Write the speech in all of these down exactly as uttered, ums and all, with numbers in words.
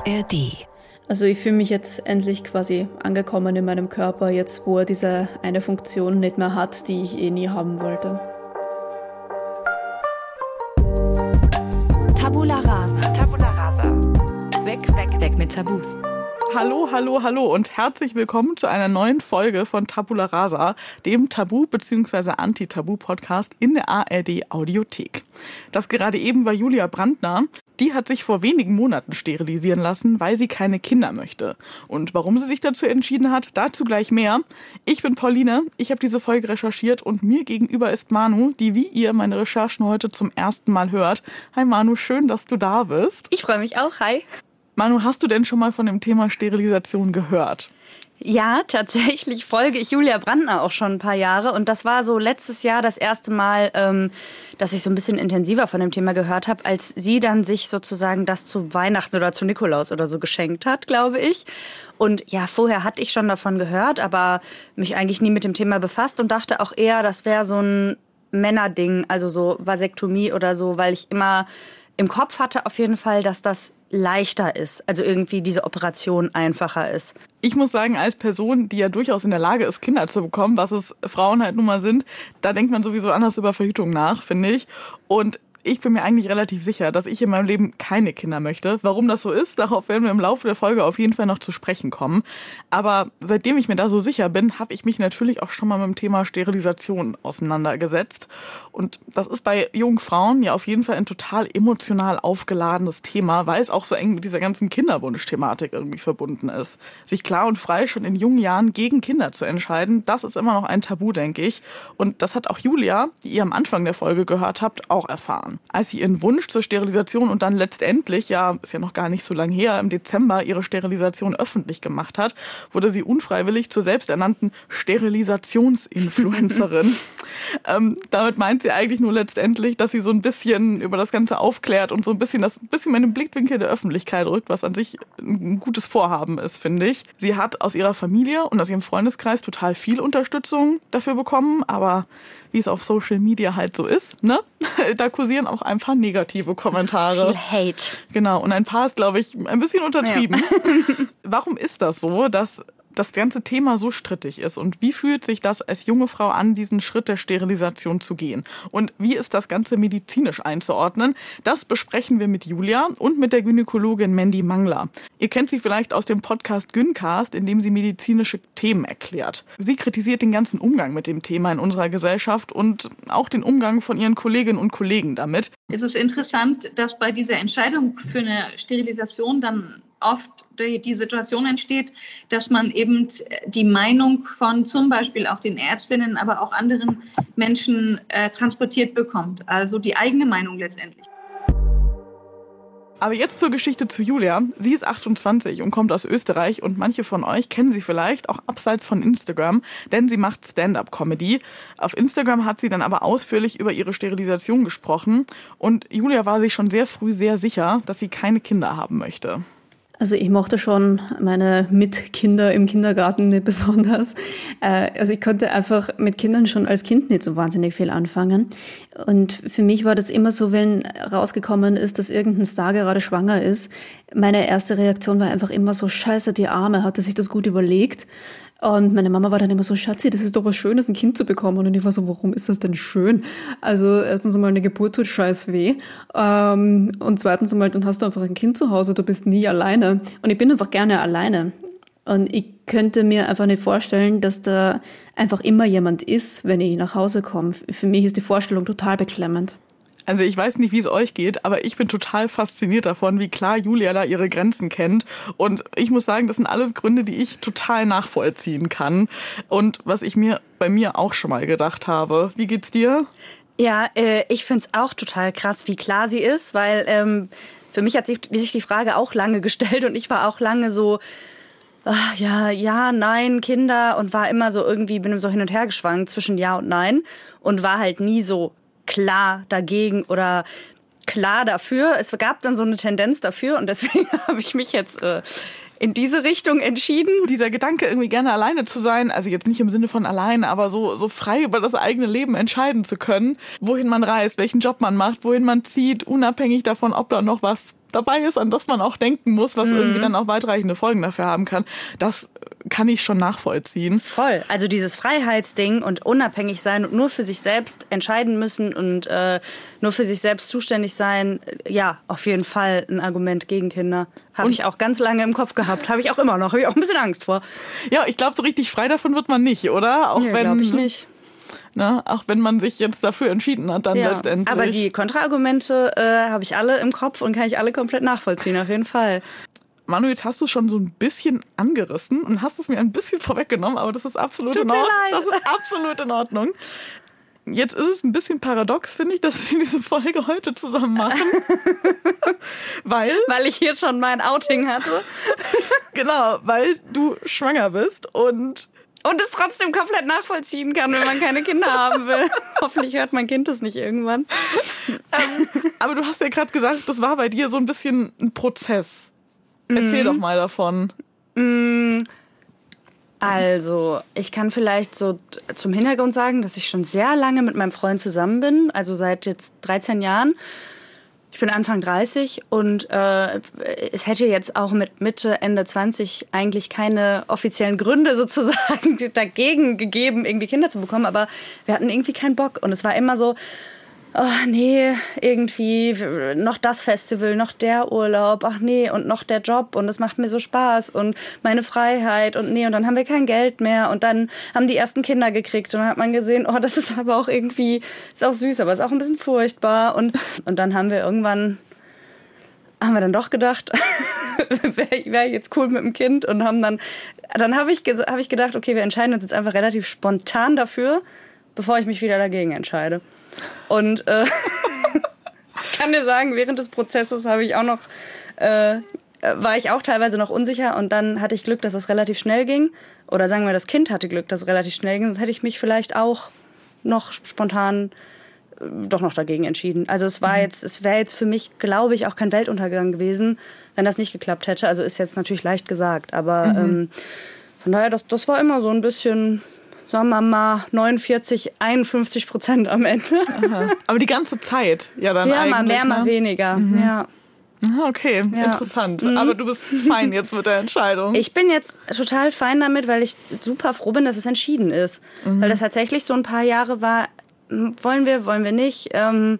R D. Also ich fühle mich jetzt endlich quasi angekommen in meinem Körper, jetzt wo er diese eine Funktion nicht mehr hat, die ich eh nie haben wollte. Tabula Rasa. Tabula Rasa. Weg, weg, weg mit Tabus. Hallo, hallo, hallo und herzlich willkommen zu einer neuen Folge von Tabula Rasa, dem Tabu- bzw. Anti-Tabu-Podcast in der A R D-Audiothek. Das gerade eben war Julia Brandner. Die hat sich vor wenigen Monaten sterilisieren lassen, weil sie keine Kinder möchte. Und warum sie sich dazu entschieden hat, dazu gleich mehr. Ich bin Pauline, ich habe diese Folge recherchiert und mir gegenüber ist Manu, die wie ihr meine Recherchen heute zum ersten Mal hört. Hi Manu, schön, dass du da bist. Ich freue mich auch, hi. Manu, hast du denn schon mal von dem Thema Sterilisation gehört? Ja, tatsächlich folge ich Julia Brandner auch schon ein paar Jahre. Und das war so letztes Jahr das erste Mal, ähm, dass ich so ein bisschen intensiver von dem Thema gehört habe, als sie dann sich sozusagen das zu Weihnachten oder zu Nikolaus oder so geschenkt hat, glaube ich. Und ja, vorher hatte ich schon davon gehört, aber mich eigentlich nie mit dem Thema befasst und dachte auch eher, das wäre so ein Männerding, also so Vasektomie oder so, weil ich immer im Kopf hatte auf jeden Fall, dass das leichter ist, also irgendwie diese Operation einfacher ist. Ich muss sagen, als Person, die ja durchaus in der Lage ist, Kinder zu bekommen, was es Frauen halt nun mal sind, da denkt man sowieso anders über Verhütung nach, finde ich. Und ich bin mir eigentlich relativ sicher, dass ich in meinem Leben keine Kinder möchte. Warum das so ist, darauf werden wir im Laufe der Folge auf jeden Fall noch zu sprechen kommen. Aber seitdem ich mir da so sicher bin, habe ich mich natürlich auch schon mal mit dem Thema Sterilisation auseinandergesetzt. Und das ist bei jungen Frauen ja auf jeden Fall ein total emotional aufgeladenes Thema, weil es auch so eng mit dieser ganzen Kinderwunsch-Thematik irgendwie verbunden ist. Sich klar und frei schon in jungen Jahren gegen Kinder zu entscheiden, das ist immer noch ein Tabu, denke ich. Und das hat auch Julia, die ihr am Anfang der Folge gehört habt, auch erfahren. Als sie ihren Wunsch zur Sterilisation und dann letztendlich, ja, ist ja noch gar nicht so lange her, im Dezember ihre Sterilisation öffentlich gemacht hat, wurde sie unfreiwillig zur selbsternannten Sterilisationsinfluencerin. ähm, damit meint sie eigentlich nur letztendlich, dass sie so ein bisschen über das Ganze aufklärt und so ein bisschen das ein bisschen in den Blickwinkel der Öffentlichkeit rückt, was an sich ein gutes Vorhaben ist, finde ich. Sie hat aus ihrer Familie und aus ihrem Freundeskreis total viel Unterstützung dafür bekommen, aber wie es auf Social Media halt so ist, ne? Da kursieren auch ein paar negative Kommentare. Viel Hate. Genau, und ein paar ist, glaube ich, ein bisschen untertrieben. Ja. Warum ist das so, dass das ganze Thema so strittig ist? Und wie fühlt sich das als junge Frau an, diesen Schritt der Sterilisation zu gehen? Und wie ist das Ganze medizinisch einzuordnen? Das besprechen wir mit Julia und mit der Gynäkologin Mandy Mangler. Ihr kennt sie vielleicht aus dem Podcast Gyncast, in dem sie medizinische Themen erklärt. Sie kritisiert den ganzen Umgang mit dem Thema in unserer Gesellschaft und auch den Umgang von ihren Kolleginnen und Kollegen damit. Es ist interessant, dass bei dieser Entscheidung für eine Sterilisation dann oft die, die Situation entsteht, dass man eben die Meinung von zum Beispiel auch den Ärztinnen, aber auch anderen Menschen äh, transportiert bekommt. Also die eigene Meinung letztendlich. Aber jetzt zur Geschichte zu Julia. Sie ist achtundzwanzig und kommt aus Österreich und manche von euch kennen sie vielleicht auch abseits von Instagram, denn sie macht Stand-up-Comedy. Auf Instagram hat sie dann aber ausführlich über ihre Sterilisation gesprochen und Julia war sich schon sehr früh sehr sicher, dass sie keine Kinder haben möchte. Also ich mochte schon meine Mitkinder im Kindergarten nicht besonders. Also ich konnte einfach mit Kindern schon als Kind nicht so wahnsinnig viel anfangen. Und für mich war das immer so, wenn rausgekommen ist, dass irgendein Star gerade schwanger ist. Meine erste Reaktion war einfach immer so, scheiße, die Arme, hat er sich das gut überlegt? Und meine Mama war dann immer so, Schatzi, das ist doch was Schönes, ein Kind zu bekommen. Und ich war so, warum ist das denn schön? Also erstens einmal, eine Geburt tut scheiß weh. Ähm, und zweitens einmal, dann hast du einfach ein Kind zu Hause, du bist nie alleine. Und ich bin einfach gerne alleine. Und ich könnte mir einfach nicht vorstellen, dass da einfach immer jemand ist, wenn ich nach Hause komme. Für mich ist die Vorstellung total beklemmend. Also ich weiß nicht, wie es euch geht, aber ich bin total fasziniert davon, wie klar Julia da ihre Grenzen kennt. Und ich muss sagen, das sind alles Gründe, die ich total nachvollziehen kann. Und was ich mir bei mir auch schon mal gedacht habe. Wie geht's dir? Ja, äh, ich find's auch total krass, wie klar sie ist, weil ähm, für mich hat sich, sich die Frage auch lange gestellt und ich war auch lange so, ach, ja, ja, nein, Kinder und war immer so irgendwie, bin so hin und her geschwankt zwischen ja und nein und war halt nie so klar dagegen oder klar dafür. Es gab dann so eine Tendenz dafür und deswegen habe ich mich jetzt äh, in diese Richtung entschieden. Dieser Gedanke, irgendwie gerne alleine zu sein, also jetzt nicht im Sinne von allein, aber so, so frei über das eigene Leben entscheiden zu können, wohin man reist, welchen Job man macht, wohin man zieht, unabhängig davon, ob da noch was dabei ist, an das man auch denken muss, was mhm. irgendwie dann auch weitreichende Folgen dafür haben kann, das kann ich schon nachvollziehen. Voll. Also dieses Freiheitsding und unabhängig sein und nur für sich selbst entscheiden müssen und äh, nur für sich selbst zuständig sein, ja, auf jeden Fall ein Argument gegen Kinder. Habe ich auch ganz lange im Kopf gehabt. Habe ich auch immer noch. Habe ich auch ein bisschen Angst vor. Ja, ich glaube, so richtig frei davon wird man nicht, oder? Auch nee, wenn glaube ich nicht. Na, auch wenn man sich jetzt dafür entschieden hat, dann ja, letztendlich. Aber die Kontraargumente äh, habe ich alle im Kopf und kann ich alle komplett nachvollziehen, auf jeden Fall. Manu, jetzt hast du schon so ein bisschen angerissen und hast es mir ein bisschen vorweggenommen, aber das ist absolut Tut in mir Ordnung. leid. Das ist absolut in Ordnung. Jetzt ist es ein bisschen paradox, finde ich, dass wir diese Folge heute zusammen machen. weil? Weil ich hier schon mein Outing hatte. Genau, weil du schwanger bist und... Und es trotzdem komplett nachvollziehen kann, wenn man keine Kinder haben will. Hoffentlich hört mein Kind das nicht irgendwann. Ähm, aber du hast ja gerade gesagt, das war bei dir so ein bisschen ein Prozess. Erzähl mm. doch mal davon. Mm. Also, ich kann vielleicht so zum Hintergrund sagen, dass ich schon sehr lange mit meinem Freund zusammen bin. Also seit jetzt dreizehn Jahren. Ich bin Anfang dreißig und äh, es hätte jetzt auch mit Mitte, Ende zwanzig eigentlich keine offiziellen Gründe sozusagen dagegen gegeben, irgendwie Kinder zu bekommen. Aber wir hatten irgendwie keinen Bock. Und es war immer so, oh nee, irgendwie noch das Festival, noch der Urlaub, ach nee, und noch der Job und es macht mir so Spaß und meine Freiheit und nee, und dann haben wir kein Geld mehr und dann haben die ersten Kinder gekriegt und dann hat man gesehen, oh, das ist aber auch irgendwie, ist auch süß, aber ist auch ein bisschen furchtbar und, und dann haben wir irgendwann, haben wir dann doch gedacht, wäre wär jetzt cool mit dem Kind und haben dann, dann habe ich, hab ich gedacht, okay, wir entscheiden uns jetzt einfach relativ spontan dafür, bevor ich mich wieder dagegen entscheide. Und äh, ich kann dir sagen, während des Prozesses habe ich auch noch, äh, war ich auch teilweise noch unsicher und dann hatte ich Glück, dass es relativ schnell ging. Oder sagen wir, das Kind hatte Glück, dass es relativ schnell ging. Sonst hätte ich mich vielleicht auch noch spontan äh, doch noch dagegen entschieden. Also es war mhm. jetzt, es wäre jetzt für mich, glaube ich, auch kein Weltuntergang gewesen, wenn das nicht geklappt hätte. Also ist jetzt natürlich leicht gesagt, aber mhm. ähm, von daher, das, das war immer so ein bisschen... sagen wir mal, neunundvierzig, einundfünfzig Prozent am Ende. Aha. Aber die ganze Zeit, ja dann ja, eigentlich. Ja, mal mehr, ne? mal weniger, mhm. ja. Okay, ja. Interessant. Mhm. Aber du bist fein jetzt mit der Entscheidung. Ich bin jetzt total fein damit, weil ich super froh bin, dass es entschieden ist. Mhm. Weil das tatsächlich so ein paar Jahre war, wollen wir, wollen wir nicht.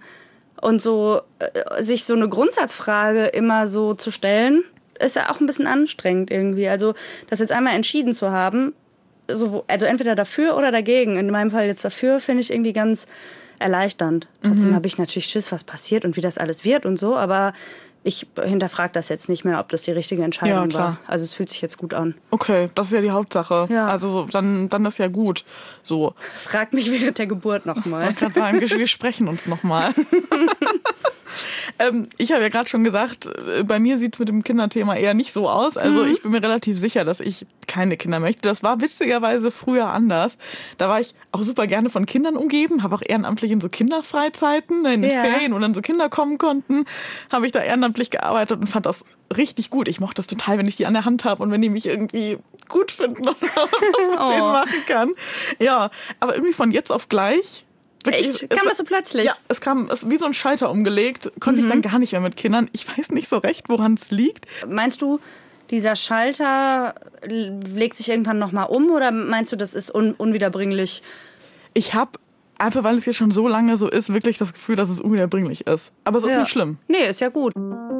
Und so sich so eine Grundsatzfrage immer so zu stellen, ist ja auch ein bisschen anstrengend irgendwie. Also das jetzt einmal entschieden zu haben, so, also entweder dafür oder dagegen. In meinem Fall jetzt dafür, finde ich irgendwie ganz erleichternd. Trotzdem mhm. habe ich natürlich Schiss, was passiert und wie das alles wird und so, aber ich hinterfrage das jetzt nicht mehr, ob das die richtige Entscheidung ja, war. Also es fühlt sich jetzt gut an. Okay, das ist ja die Hauptsache. Ja. Also dann, dann ist ja gut. So. Frag mich während der Geburt nochmal. Ich kann sagen, wir sprechen uns nochmal. ähm, ich habe ja gerade schon gesagt, bei mir sieht es mit dem Kinderthema eher nicht so aus. Also mhm. ich bin mir relativ sicher, dass ich keine Kinder möchte. Das war witzigerweise früher anders. Da war ich auch super gerne von Kindern umgeben, habe auch ehrenamtlich in so Kinderfreizeiten, in den ja. Ferien, wo dann so Kinder kommen konnten, habe ich da ehrenamtlich gearbeitet und fand das richtig gut. Ich mochte das total, wenn ich die an der Hand habe und wenn die mich irgendwie gut finden und was mit oh. denen machen kann. Ja, aber irgendwie von jetzt auf gleich. Wirklich, echt? Kam das so plötzlich? Ja, es kam es wie so ein Schalter umgelegt. Konnte mhm. ich dann gar nicht mehr mit Kindern. Ich weiß nicht so recht, woran es liegt. Meinst du, dieser Schalter legt sich irgendwann nochmal um oder meinst du, das ist un- unwiederbringlich? Ich habe, einfach weil es jetzt schon so lange so ist, wirklich das Gefühl, dass es unwiederbringlich ist. Aber es ist ja. nicht schlimm. Nee, ist ja gut.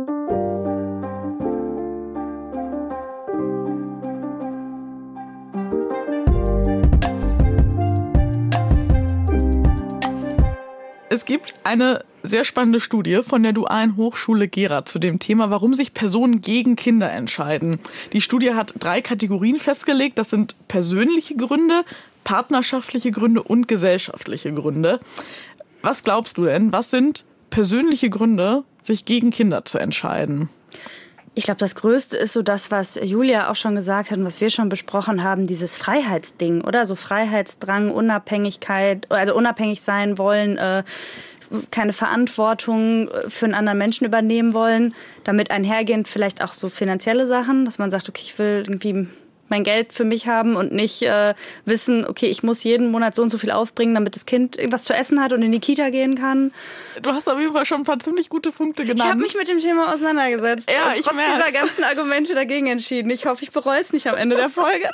Es gibt eine sehr spannende Studie von der Dualen Hochschule Gera zu dem Thema, warum sich Personen gegen Kinder entscheiden. Die Studie hat drei Kategorien festgelegt. Das sind persönliche Gründe, partnerschaftliche Gründe und gesellschaftliche Gründe. Was glaubst du denn? Was sind persönliche Gründe, sich gegen Kinder zu entscheiden? Ich glaube, das Größte ist so das, was Julia auch schon gesagt hat und was wir schon besprochen haben, dieses Freiheitsding, oder? So Freiheitsdrang, Unabhängigkeit, also unabhängig sein wollen, äh, keine Verantwortung für einen anderen Menschen übernehmen wollen. Damit einhergehend vielleicht auch so finanzielle Sachen, dass man sagt, okay, ich will irgendwie mein Geld für mich haben und nicht äh, wissen, okay, ich muss jeden Monat so und so viel aufbringen, damit das Kind irgendwas zu essen hat und in die Kita gehen kann. Du hast auf jeden Fall schon ein paar ziemlich gute Punkte genannt. Ich habe mich mit dem Thema auseinandergesetzt ja, und ich trotz merk's. dieser ganzen Argumente dagegen entschieden. Ich hoffe, ich bereue es nicht am Ende der Folge.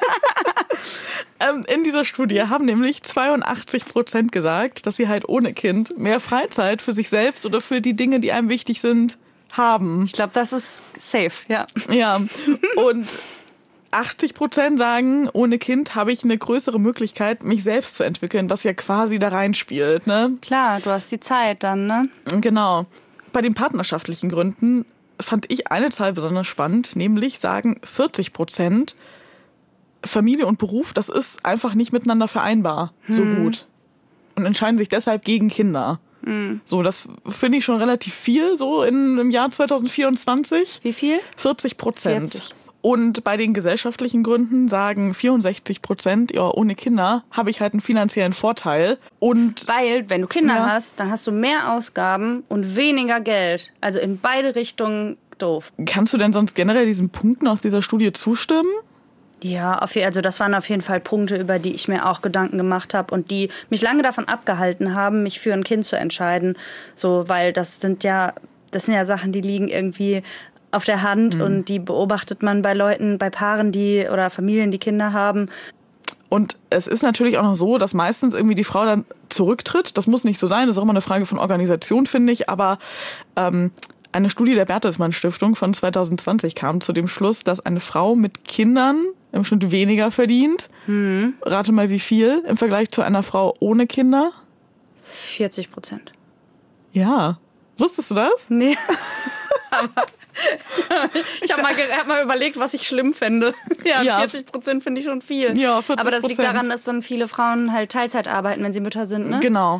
ähm, in dieser Studie haben nämlich zweiundachtzig Prozent gesagt, dass sie halt ohne Kind mehr Freizeit für sich selbst oder für die Dinge, die einem wichtig sind, haben. Ich glaube, das ist safe, ja. Ja, und achtzig Prozent sagen, ohne Kind habe ich eine größere Möglichkeit, mich selbst zu entwickeln, was ja quasi da reinspielt, ne? Klar, du hast die Zeit dann, ne? Genau. Bei den partnerschaftlichen Gründen fand ich eine Zahl besonders spannend, nämlich sagen vierzig Prozent, Familie und Beruf, das ist einfach nicht miteinander vereinbar, so Hm. gut. Und entscheiden sich deshalb gegen Kinder. Hm. So, das finde ich schon relativ viel, so in, im Jahr zwanzig vierundzwanzig. Wie viel? vierzig Prozent. vierzig. Und bei den gesellschaftlichen Gründen sagen vierundsechzig Prozent, ja, ohne Kinder habe ich halt einen finanziellen Vorteil. Und Weil, wenn du Kinder Ja. hast, dann hast du mehr Ausgaben und weniger Geld. Also in beide Richtungen doof. kannst du denn sonst generell diesen Punkten aus dieser Studie zustimmen? Ja, auf, je- also das waren auf jeden Fall Punkte, über die ich mir auch Gedanken gemacht habe und die mich lange davon abgehalten haben, mich für ein Kind zu entscheiden. So, weil das sind ja, das sind ja Sachen, die liegen irgendwie auf der Hand und die beobachtet man bei Leuten, bei Paaren, die oder Familien, die Kinder haben. Und es ist natürlich auch noch so, dass meistens irgendwie die Frau dann zurücktritt. Das muss nicht so sein, das ist auch immer eine Frage von Organisation, finde ich. Aber ähm, eine Studie der Bertelsmann Stiftung von zwanzig zwanzig kam zu dem Schluss, dass eine Frau mit Kindern im Schnitt weniger verdient. Mhm. Rate mal, wie viel im Vergleich zu einer Frau ohne Kinder? vierzig Prozent. Ja. Wusstest du das? Nee. Aber ich habe mal, ge- hab mal überlegt, was ich schlimm fände. Ja, Ja. vierzig Prozent finde ich schon viel. Ja, vierzig Prozent. Aber das liegt daran, dass dann viele Frauen halt Teilzeit arbeiten, wenn sie Mütter sind, ne? Genau.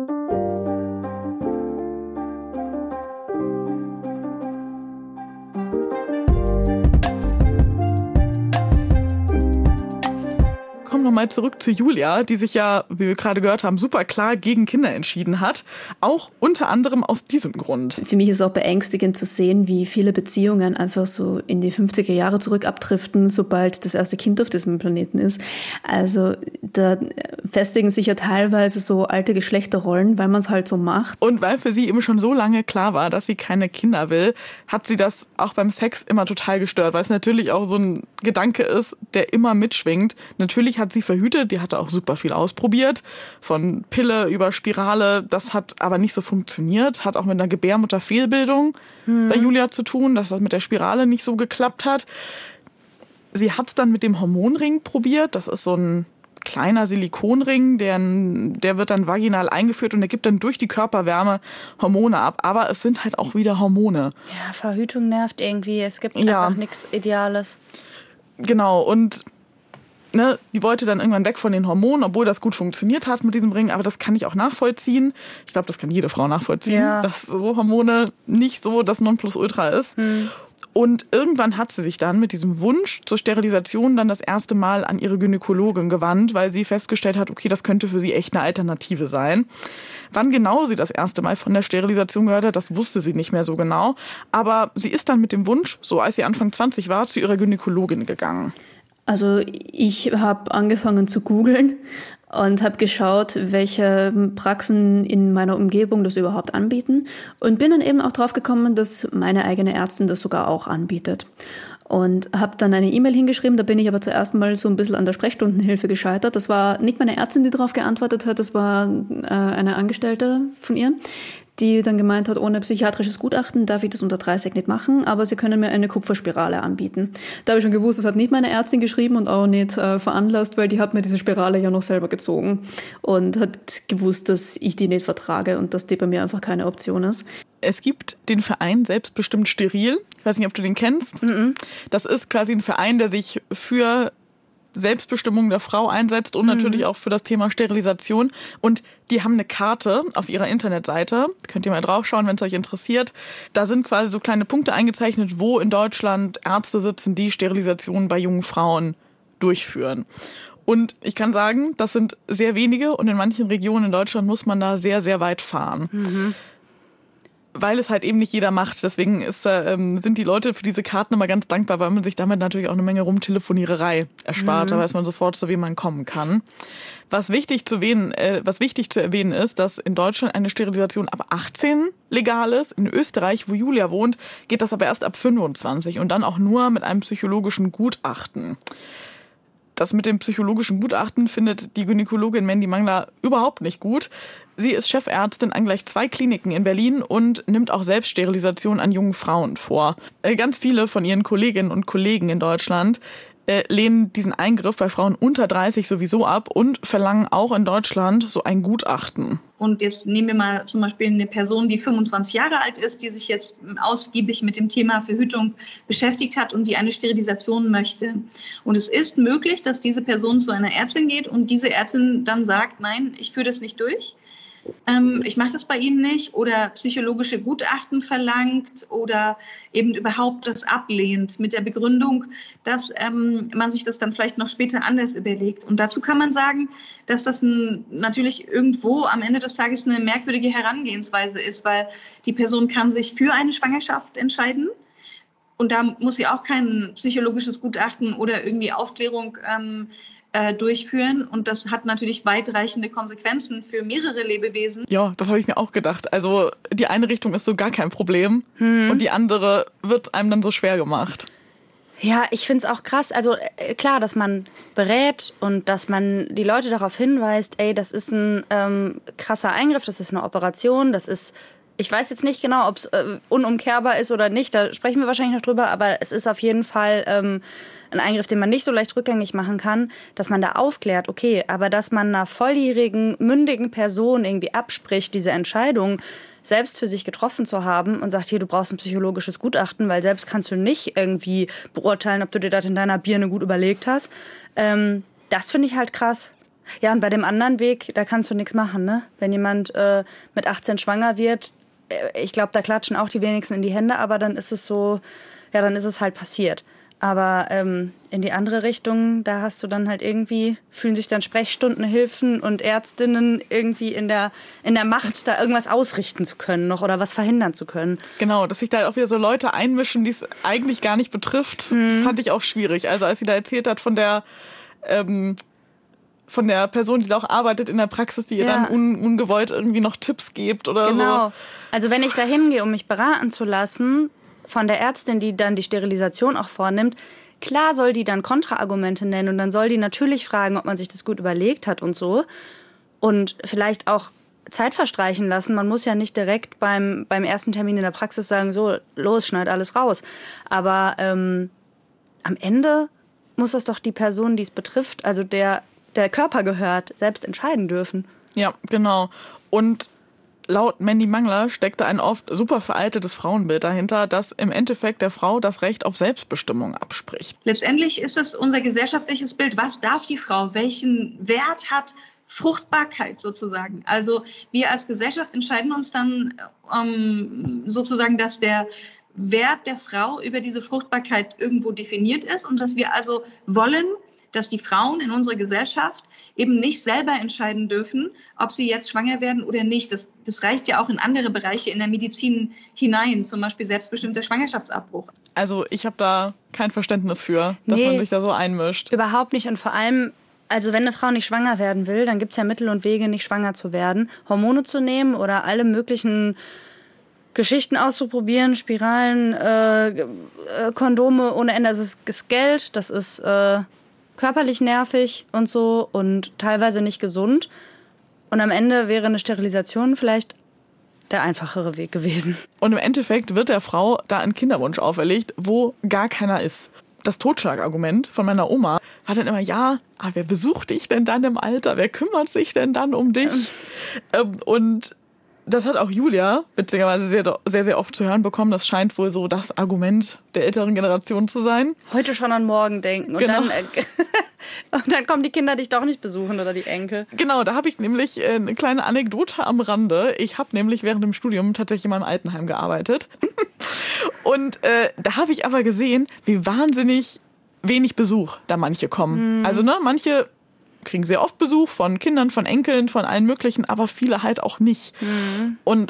Kommen wir mal zurück zu Julia, die sich ja, wie wir gerade gehört haben, super klar gegen Kinder entschieden hat. Auch unter anderem aus diesem Grund. Für mich ist es auch beängstigend zu sehen, wie viele Beziehungen einfach so in die fünfziger Jahre zurück abdriften, sobald das erste Kind auf diesem Planeten ist. Also da festigen sich ja teilweise so alte Geschlechterrollen, weil man es halt so macht. Und weil für sie eben schon so lange klar war, dass sie keine Kinder will, hat sie das auch beim Sex immer total gestört, weil es natürlich auch so ein Gedanke ist, der immer mitschwingt. Natürlich hat sie verhütet, die hatte auch super viel ausprobiert, von Pille über Spirale, das hat aber nicht so funktioniert, hat auch mit einer Gebärmutterfehlbildung hm. bei Julia zu tun, dass das mit der Spirale nicht so geklappt hat. Sie hat es dann mit dem Hormonring probiert, das ist so ein kleiner Silikonring, der, der wird dann vaginal eingeführt und der gibt dann durch die Körperwärme Hormone ab. Aber es sind halt auch wieder Hormone. Ja, Verhütung nervt irgendwie. Es gibt Ja. einfach nichts Ideales. Genau, und ne, die wollte dann irgendwann weg von den Hormonen, obwohl das gut funktioniert hat mit diesem Ring. Aber das kann ich auch nachvollziehen. Ich glaube, das kann jede Frau nachvollziehen, Ja. dass so Hormone nicht so das Nonplusultra ist. Hm. Und irgendwann hat sie sich dann mit diesem Wunsch zur Sterilisation dann das erste Mal an ihre Gynäkologin gewandt, weil sie festgestellt hat, okay, das könnte für sie echt eine Alternative sein. Wann genau sie das erste Mal von der Sterilisation gehört hat, das wusste sie nicht mehr so genau. Aber sie ist dann mit dem Wunsch, so als sie Anfang zwanzig war, zu ihrer Gynäkologin gegangen. Also ich habe angefangen zu googeln und habe geschaut, welche Praxen in meiner Umgebung das überhaupt anbieten und bin dann eben auch drauf gekommen, dass meine eigene Ärztin das sogar auch anbietet. Und habe dann eine E-Mail hingeschrieben, da bin ich aber zuerst mal so ein bisschen an der Sprechstundenhilfe gescheitert. Das war nicht meine Ärztin, die darauf geantwortet hat, das war äh, eine Angestellte von ihr, die dann gemeint hat, ohne psychiatrisches Gutachten darf ich das unter dreißig nicht machen, aber sie können mir eine Kupferspirale anbieten. Da habe ich schon gewusst, das hat nicht meine Ärztin geschrieben und auch nicht äh, veranlasst, weil die hat mir diese Spirale ja noch selber gezogen und hat gewusst, dass ich die nicht vertrage und dass die bei mir einfach keine Option ist. Es gibt den Verein Selbstbestimmt Steril. Ich weiß nicht, ob du den kennst. Mhm. Das ist quasi ein Verein, der sich für Selbstbestimmung der Frau einsetzt und mhm. natürlich auch für das Thema Sterilisation. Und die haben eine Karte auf ihrer Internetseite. Könnt ihr mal draufschauen, wenn es euch interessiert. Da sind quasi so kleine Punkte eingezeichnet, wo in Deutschland Ärzte sitzen, die Sterilisationen bei jungen Frauen durchführen. Und ich kann sagen, das sind sehr wenige und in manchen Regionen in Deutschland muss man da sehr, sehr weit fahren. Mhm. weil es halt eben nicht jeder macht. Deswegen ist, ähm, sind die Leute für diese Karten immer ganz dankbar, weil man sich damit natürlich auch eine Menge Rumtelefoniererei erspart. Mhm. Da weiß man sofort, zu wem man kommen kann. Was wichtig zu erwähnen, äh, was wichtig zu erwähnen ist, dass in Deutschland eine Sterilisation ab achtzehn legal ist. In Österreich, wo Julia wohnt, geht das aber erst ab fünfundzwanzig und dann auch nur mit einem psychologischen Gutachten. Das mit dem psychologischen Gutachten findet die Gynäkologin Mandy Mangler überhaupt nicht gut. Sie ist Chefärztin an gleich zwei Kliniken in Berlin und nimmt auch Selbststerilisation an jungen Frauen vor. Ganz viele von ihren Kolleginnen und Kollegen in Deutschland lehnen diesen Eingriff bei Frauen unter dreißig sowieso ab und verlangen auch in Deutschland so ein Gutachten. Und jetzt nehmen wir mal zum Beispiel eine Person, die fünfundzwanzig Jahre alt ist, die sich jetzt ausgiebig mit dem Thema Verhütung beschäftigt hat und die eine Sterilisation möchte. Und es ist möglich, dass diese Person zu einer Ärztin geht und diese Ärztin dann sagt, nein, ich führe das nicht durch. Ähm, ich mache das bei Ihnen nicht oder psychologische Gutachten verlangt oder eben überhaupt das ablehnt mit der Begründung, dass ähm, man sich das dann vielleicht noch später anders überlegt. Und dazu kann man sagen, dass das ein, natürlich irgendwo am Ende des Tages eine merkwürdige Herangehensweise ist, weil die Person kann sich für eine Schwangerschaft entscheiden. Und da muss sie auch kein psychologisches Gutachten oder irgendwie Aufklärung ähm, äh, durchführen. Und das hat natürlich weitreichende Konsequenzen für mehrere Lebewesen. Ja, das habe ich mir auch gedacht. Also die eine Richtung ist so gar kein Problem hm. und die andere wird einem dann so schwer gemacht. Ja, ich finde es auch krass. Also äh, klar, dass man berät und dass man die Leute darauf hinweist, ey, das ist ein ähm, krasser Eingriff, das ist eine Operation, das ist... Ich weiß jetzt nicht genau, ob es äh, unumkehrbar ist oder nicht, da sprechen wir wahrscheinlich noch drüber, aber es ist auf jeden Fall ähm, ein Eingriff, den man nicht so leicht rückgängig machen kann, dass man da aufklärt, okay, aber dass man einer volljährigen, mündigen Person irgendwie abspricht, diese Entscheidung selbst für sich getroffen zu haben und sagt, hier, du brauchst ein psychologisches Gutachten, weil selbst kannst du nicht irgendwie beurteilen, ob du dir das in deiner Birne gut überlegt hast. Ähm, das finde ich halt krass. Ja, und bei dem anderen Weg, da kannst du nichts machen, ne? Wenn jemand äh, mit achtzehn schwanger wird, ich glaube, da klatschen auch die wenigsten in die Hände, aber dann ist es so, ja, dann ist es halt passiert. Aber ähm, in die andere Richtung, da hast du dann halt irgendwie, fühlen sich dann Sprechstundenhilfen und Ärztinnen irgendwie in der, in der Macht, da irgendwas ausrichten zu können noch oder was verhindern zu können. Genau, dass sich da auch wieder so Leute einmischen, die es eigentlich gar nicht betrifft, mhm. fand ich auch schwierig. Also als sie da erzählt hat von der... Ähm, von der Person, die da auch arbeitet in der Praxis, die ihr ja. dann un, ungewollt irgendwie noch Tipps gibt oder genau. so. Genau. Also wenn ich da hingehe, um mich beraten zu lassen von der Ärztin, die dann die Sterilisation auch vornimmt, klar soll die dann Kontraargumente nennen und dann soll die natürlich fragen, ob man sich das gut überlegt hat und so. Und vielleicht auch Zeit verstreichen lassen. Man muss ja nicht direkt beim, beim ersten Termin in der Praxis sagen, so, los, schneid alles raus. Aber ähm, am Ende muss das doch die Person, die es betrifft, also der der Körper gehört, selbst entscheiden dürfen. Ja, genau. Und laut Mandy Mangler steckte ein oft super veraltetes Frauenbild dahinter, das im Endeffekt der Frau das Recht auf Selbstbestimmung abspricht. Letztendlich ist es unser gesellschaftliches Bild. Was darf die Frau? Welchen Wert hat Fruchtbarkeit sozusagen? Also wir als Gesellschaft entscheiden uns dann um, sozusagen, dass der Wert der Frau über diese Fruchtbarkeit irgendwo definiert ist und dass wir also wollen, dass die Frauen in unserer Gesellschaft eben nicht selber entscheiden dürfen, ob sie jetzt schwanger werden oder nicht. Das, das reicht ja auch in andere Bereiche in der Medizin hinein, zum Beispiel selbstbestimmter Schwangerschaftsabbruch. Also ich habe da kein Verständnis für, dass nee, man sich da so einmischt. Überhaupt nicht und vor allem, also wenn eine Frau nicht schwanger werden will, dann gibt es ja Mittel und Wege, nicht schwanger zu werden. Hormone zu nehmen oder alle möglichen Geschichten auszuprobieren, Spiralen, äh, Kondome ohne Ende. Das ist, ist Geld, das ist... Äh, körperlich nervig und so und teilweise nicht gesund. Und am Ende wäre eine Sterilisation vielleicht der einfachere Weg gewesen. Und im Endeffekt wird der Frau da ein Kinderwunsch auferlegt, wo gar keiner ist. Das Totschlagargument von meiner Oma war dann immer, ja, aber wer besucht dich denn dann im Alter? Wer kümmert sich denn dann um dich? Ähm, und das hat auch Julia beziehungsweise sehr, sehr, sehr oft zu hören bekommen. Das scheint wohl so das Argument der älteren Generation zu sein. Heute schon an morgen denken. Und, genau. dann, äh, und dann kommen die Kinder dich doch nicht besuchen oder die Enkel. Genau, da habe ich nämlich äh, eine kleine Anekdote am Rande. Ich habe nämlich während dem Studium tatsächlich in meinem Altenheim gearbeitet. Und äh, da habe ich aber gesehen, wie wahnsinnig wenig Besuch da manche kommen. Mhm. Also ne, manche... kriegen sehr oft Besuch von Kindern, von Enkeln, von allen möglichen, aber viele halt auch nicht. Mhm. Und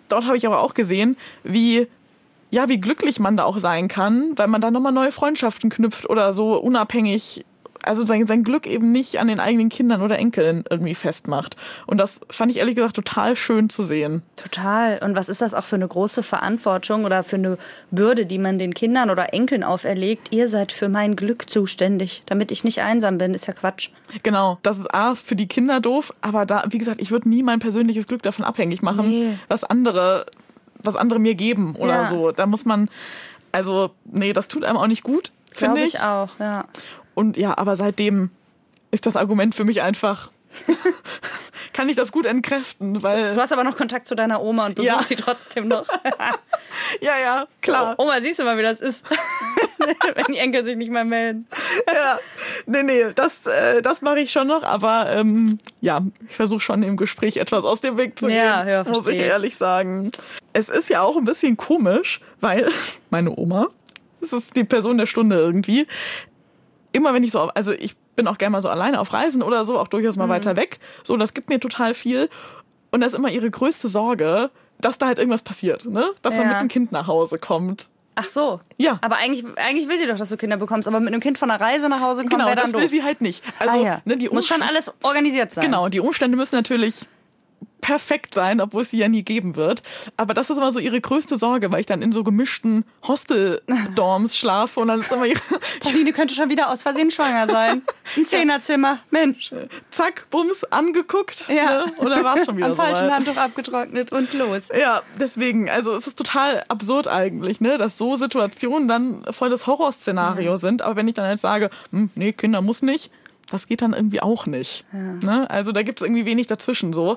dort habe ich aber auch gesehen, wie, ja, wie glücklich man da auch sein kann, weil man da nochmal neue Freundschaften knüpft oder so unabhängig, also sein, sein Glück eben nicht an den eigenen Kindern oder Enkeln irgendwie festmacht. Und das fand ich ehrlich gesagt total schön zu sehen. Total. Und was ist das auch für eine große Verantwortung oder für eine Bürde, die man den Kindern oder Enkeln auferlegt? Ihr seid für mein Glück zuständig, damit ich nicht einsam bin. Ist ja Quatsch. Genau. Das ist A, für die Kinder doof, aber da, wie gesagt, ich würde nie mein persönliches Glück davon abhängig machen, Nee. was andere, was andere mir geben oder Ja. so. Da muss man, also, nee, das tut einem auch nicht gut, finde Glaube ich. ich auch, ja. Und ja, aber seitdem ist das Argument für mich einfach, kann ich das gut entkräften, weil, Du hast aber noch Kontakt zu deiner Oma und besuchst Ja. sie trotzdem noch. ja, ja, klar. Oma, siehst du mal, wie das ist, wenn die Enkel sich nicht mehr melden. Ja, nee, nee, das, äh, das mache ich schon noch, aber ähm, ja, ich versuche schon im Gespräch etwas aus dem Weg zu Ja, gehen, ja, muss ich versteh ich. ehrlich sagen. Es ist ja auch ein bisschen komisch, weil meine Oma, das ist die Person der Stunde irgendwie, immer wenn ich so, also ich bin auch gerne mal so alleine auf Reisen oder so, auch durchaus mal Mhm. weiter weg, so, das gibt mir total viel und das ist immer ihre größte Sorge, dass da halt irgendwas passiert, ne? Dass Ja. er mit dem Kind nach Hause kommt. Ach so. Ja. Aber eigentlich, eigentlich will sie doch, dass du Kinder bekommst. Aber mit einem Kind von einer Reise nach Hause kommen Genau, wäre dann das doof. will sie halt nicht. Also, ah, ja. ne, die Muss schon Umstände- alles organisiert sein. Genau, die Umstände müssen natürlich perfekt sein, obwohl es sie ja nie geben wird. Aber das ist immer so ihre größte Sorge, weil ich dann in so gemischten Hostel-Dorms schlafe und dann ist immer ihre, Pauline könnte schon wieder aus Versehen schwanger sein. Ein Zehnerzimmer. Mensch. zack, bums, angeguckt. Ja. Ne? Und dann war es schon wieder Am falschen soweit. Handtuch abgetrocknet und los. Ja, deswegen, also es ist total absurd eigentlich, ne, dass so Situationen dann voll das Horrorszenario sind. Aber wenn ich dann halt sage, hm, nee, Kinder muss nicht, das geht dann irgendwie auch nicht. Ne? Also da gibt es irgendwie wenig dazwischen so.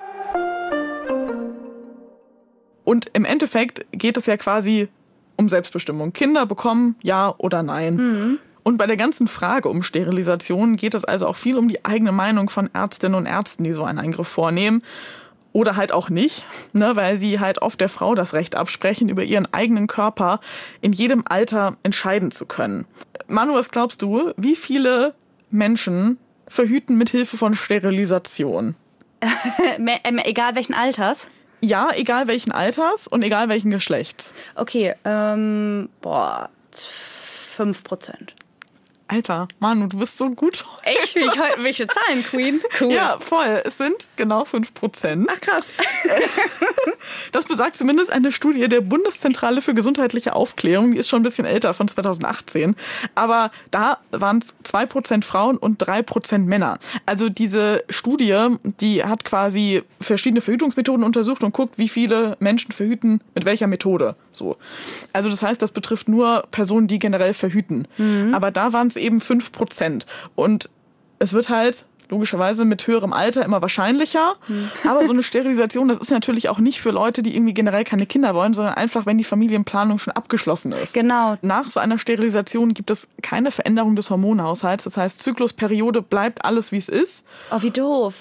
Und im Endeffekt geht es ja quasi um Selbstbestimmung. Kinder bekommen ja oder nein. Und bei der ganzen Frage um Sterilisation geht es also auch viel um die eigene Meinung von Ärztinnen und Ärzten, die so einen Eingriff vornehmen. Oder halt auch nicht, ne, weil sie halt oft der Frau das Recht absprechen, über ihren eigenen Körper in jedem Alter entscheiden zu können. Manu, was glaubst du, wie viele Menschen verhüten mit Hilfe von Sterilisation? Me- ähm, egal welchen Alters. Ja, egal welchen Alters und egal welchen Geschlechts. Okay, ähm, boah, fünf Prozent. Alter, Manu, du bist so gut. Echt? Wie ich heute, welche Zahlen, Queen? Cool. Ja, voll. Es sind genau fünf Prozent. Ach, krass. Das besagt zumindest eine Studie der Bundeszentrale für gesundheitliche Aufklärung. Die ist schon ein bisschen älter, von zweitausendachtzehn. Aber da waren es zwei Prozent Frauen und drei Prozent Männer. Also diese Studie, die hat quasi verschiedene Verhütungsmethoden untersucht und guckt, wie viele Menschen verhüten mit welcher Methode. So. Also das heißt, das betrifft nur Personen, die generell verhüten. Mhm. Aber da waren es eben fünf Prozent. Und es wird halt logischerweise mit höherem Alter immer wahrscheinlicher. Mhm. Aber so eine Sterilisation, das ist natürlich auch nicht für Leute, die irgendwie generell keine Kinder wollen, sondern einfach, wenn die Familienplanung schon abgeschlossen ist. Genau. Nach so einer Sterilisation gibt es keine Veränderung des Hormonhaushalts. Das heißt, Zyklusperiode bleibt alles, wie es ist. Oh, wie doof.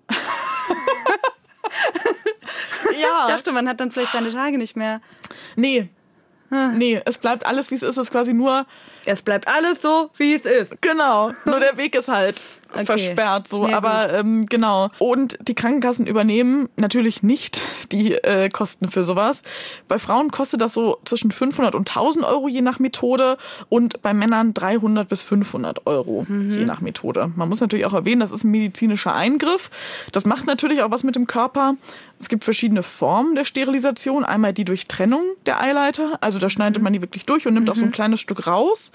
Ja. Ich dachte, man hat dann vielleicht seine Tage nicht mehr. Nee. Nee, es bleibt alles, wie es ist. Es ist quasi nur... Es bleibt alles so, wie es ist. Genau, nur der Weg ist halt Okay. versperrt. So. Ja, aber ähm, genau. Und die Krankenkassen übernehmen natürlich nicht die äh, Kosten für sowas. Bei Frauen kostet das so zwischen fünfhundert und tausend Euro je nach Methode und bei Männern dreihundert bis fünfhundert Euro mhm. je nach Methode. Man muss natürlich auch erwähnen, das ist ein medizinischer Eingriff. Das macht natürlich auch was mit dem Körper. Es gibt verschiedene Formen der Sterilisation. Einmal die durch Trennung der Eileiter. Also da schneidet man die wirklich durch und nimmt mhm. auch so ein kleines Stück raus.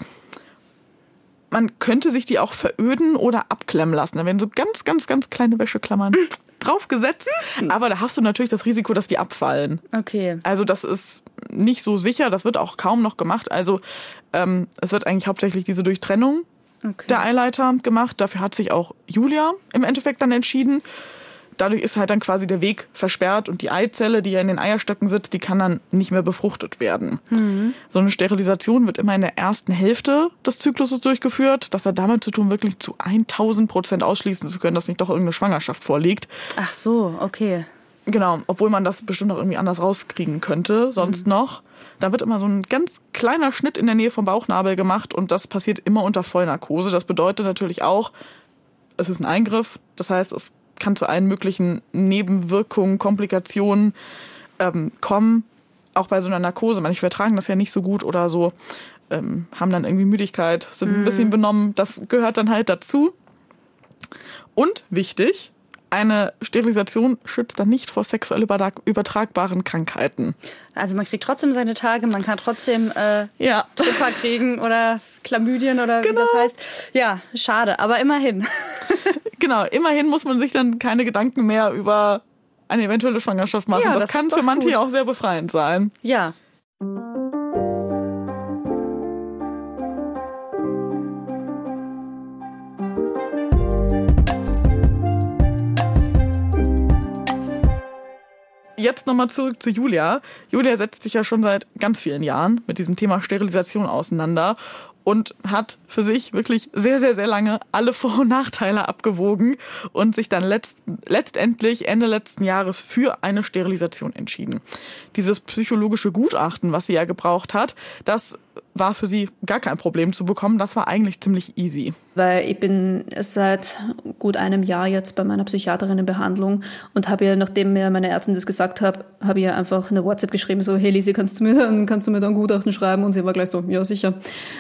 Man könnte sich die auch veröden oder abklemmen lassen. Da werden so ganz, ganz, ganz kleine Wäscheklammern draufgesetzt. Aber da hast du natürlich das Risiko, dass die abfallen. Okay. Also das ist nicht so sicher. Das wird auch kaum noch gemacht. Also ähm, es wird eigentlich hauptsächlich diese Durchtrennung okay. der Eileiter gemacht. Dafür hat sich auch Julia im Endeffekt dann entschieden. Dadurch ist halt dann quasi der Weg versperrt und die Eizelle, die ja in den Eierstöcken sitzt, die kann dann nicht mehr befruchtet werden. Mhm. So eine Sterilisation wird immer in der ersten Hälfte des Zykluses durchgeführt. Das hat damit zu tun, wirklich zu tausend Prozent ausschließen zu können, dass nicht doch irgendeine Schwangerschaft vorliegt. Ach so, okay. Genau, obwohl man das bestimmt auch irgendwie anders rauskriegen könnte, sonst mhm. noch. Da wird immer so ein ganz kleiner Schnitt in der Nähe vom Bauchnabel gemacht und das passiert immer unter Vollnarkose. Das bedeutet natürlich auch, es ist ein Eingriff. Das heißt, es kann zu allen möglichen Nebenwirkungen, Komplikationen ähm, kommen auch bei so einer Narkose. Manche vertragen das ja nicht so gut oder so, ähm, haben dann irgendwie Müdigkeit, sind ein bisschen benommen. Das gehört dann halt dazu. Und wichtig, eine Sterilisation schützt dann nicht vor sexuell übertragbaren Krankheiten. Also man kriegt trotzdem seine Tage, man kann trotzdem äh, ja. Tripper kriegen oder Chlamydien oder genau. wie das heißt. Ja, schade, aber immerhin. Genau, immerhin muss man sich dann keine Gedanken mehr über eine eventuelle Schwangerschaft machen. Ja, das, das kann ist für doch manche gut. auch sehr befreiend sein. Ja. Jetzt nochmal zurück zu Julia. Julia setzt sich ja schon seit ganz vielen Jahren mit diesem Thema Sterilisation auseinander und hat für sich wirklich sehr, sehr, sehr lange alle Vor- und Nachteile abgewogen und sich dann letzt, letztendlich Ende letzten Jahres für eine Sterilisation entschieden. Dieses psychologische Gutachten, was sie ja gebraucht hat, das war für sie gar kein Problem zu bekommen. Das war eigentlich ziemlich easy. Weil ich bin seit gut einem Jahr jetzt bei meiner Psychiaterin in Behandlung und habe ja, nachdem mir meine Ärztin das gesagt hat, habe ich ja einfach eine WhatsApp geschrieben, so, hey Lisi, kannst du mir dann, kannst du mir dann Gutachten schreiben? Und sie war gleich so, ja sicher.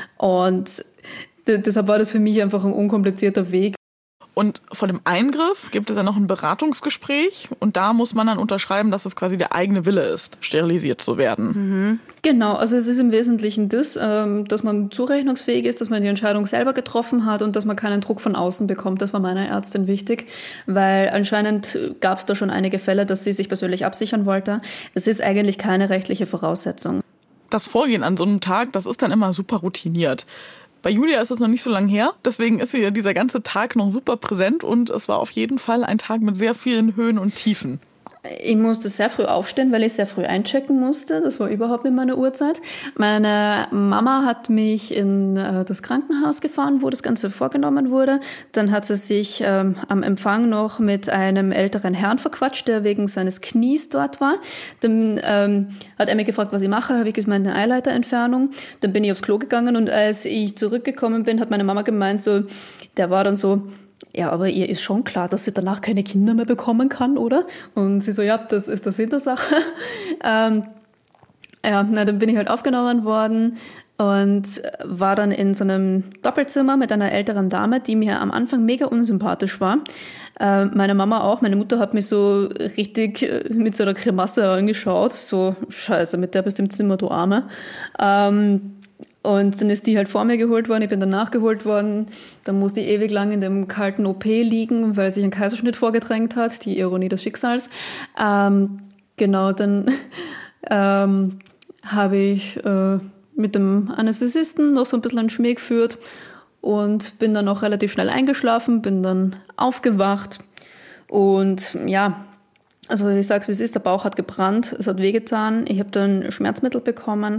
Und deshalb war das für mich einfach ein unkomplizierter Weg. Und vor dem Eingriff gibt es ja noch ein Beratungsgespräch und da muss man dann unterschreiben, dass es quasi der eigene Wille ist, sterilisiert zu werden. Mhm. Genau, also es ist im Wesentlichen das, dass man zurechnungsfähig ist, dass man die Entscheidung selber getroffen hat und dass man keinen Druck von außen bekommt. Das war meiner Ärztin wichtig, weil anscheinend gab es da schon einige Fälle, dass sie sich persönlich absichern wollte. Es ist eigentlich keine rechtliche Voraussetzung. Das Vorgehen an so einem Tag, das ist dann immer super routiniert. Bei Julia ist es noch nicht so lange her, deswegen ist ihr dieser ganze Tag noch super präsent und es war auf jeden Fall ein Tag mit sehr vielen Höhen und Tiefen. Ich musste sehr früh aufstehen, weil ich sehr früh einchecken musste. Das war überhaupt nicht meine Uhrzeit. Meine Mama hat mich in äh, das Krankenhaus gefahren, wo das Ganze vorgenommen wurde. Dann hat sie sich ähm, am Empfang noch mit einem älteren Herrn verquatscht, der wegen seines Knies dort war. Dann ähm, hat er mich gefragt, was ich mache. Habe ich gemeint, eine Eileiterentfernung. Dann bin ich aufs Klo gegangen und als ich zurückgekommen bin, hat meine Mama gemeint, so, der war dann so, ja, aber ihr ist schon klar, dass sie danach keine Kinder mehr bekommen kann, oder? Und sie so, ja, das ist der Sinn der Sache. ähm, ja, na, dann bin ich halt aufgenommen worden und war dann in so einem Doppelzimmer mit einer älteren Dame, die mir am Anfang mega unsympathisch war. Äh, meine Mama auch. Meine Mutter hat mich so richtig mit so einer Grimasse angeschaut. So, scheiße, mit der bist du im Zimmer, du Arme. Ähm, Und dann ist die halt vor mir geholt worden, ich bin dann nachgeholt worden. Dann musste ich ewig lang in dem kalten O P liegen, weil sich ein Kaiserschnitt vorgedrängt hat, die Ironie des Schicksals. Ähm, genau, dann ähm, habe ich äh, mit dem Anästhesisten noch so ein bisschen einen Schmäh geführt und bin dann auch relativ schnell eingeschlafen, bin dann aufgewacht und ja, also ich sag's wie es ist, der Bauch hat gebrannt, es hat wehgetan, ich habe dann Schmerzmittel bekommen.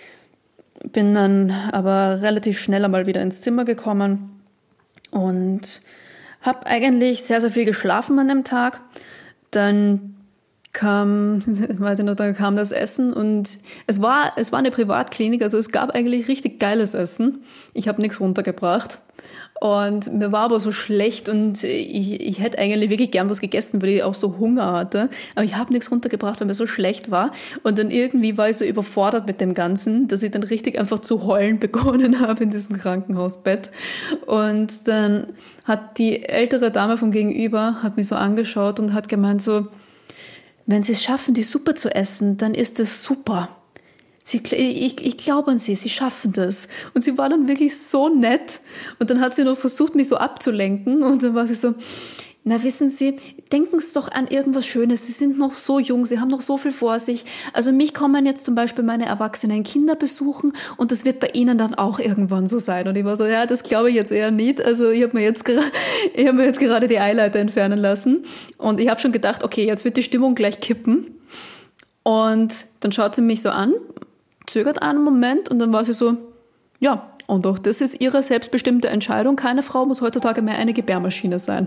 Bin dann aber relativ schnell einmal wieder ins Zimmer gekommen und habe eigentlich sehr, sehr viel geschlafen an dem Tag. Dann kam, weiß ich noch, dann kam das Essen und es war, es war eine Privatklinik, also es gab eigentlich richtig geiles Essen. Ich habe nichts runtergebracht. Und mir war aber so schlecht und ich, ich hätte eigentlich wirklich gern was gegessen, weil ich auch so Hunger hatte. Aber ich habe nichts runtergebracht, weil mir so schlecht war. Und dann irgendwie war ich so überfordert mit dem Ganzen, dass ich dann richtig einfach zu heulen begonnen habe in diesem Krankenhausbett. Und dann hat die ältere Dame vom Gegenüber hat mich so angeschaut und hat gemeint so, wenn Sie es schaffen, die Suppe zu essen, dann ist es super. Sie, ich, ich glaube an Sie, Sie schaffen das. Und sie war dann wirklich so nett. Und dann hat sie noch versucht, mich so abzulenken. Und dann war sie so, na wissen Sie, denken Sie doch an irgendwas Schönes. Sie sind noch so jung, Sie haben noch so viel vor sich. Also mich kommen jetzt zum Beispiel meine erwachsenen Kinder besuchen und das wird bei Ihnen dann auch irgendwann so sein. Und ich war so, ja, das glaube ich jetzt eher nicht. Also ich habe mir jetzt gerade, ich habe mir jetzt gerade die Eileiter entfernen lassen. Und ich habe schon gedacht, okay, jetzt wird die Stimmung gleich kippen. Und dann schaut sie mich so an, zögert einen Moment und dann war sie so, ja, und auch das ist ihre selbstbestimmte Entscheidung. Keine Frau muss heutzutage mehr eine Gebärmaschine sein.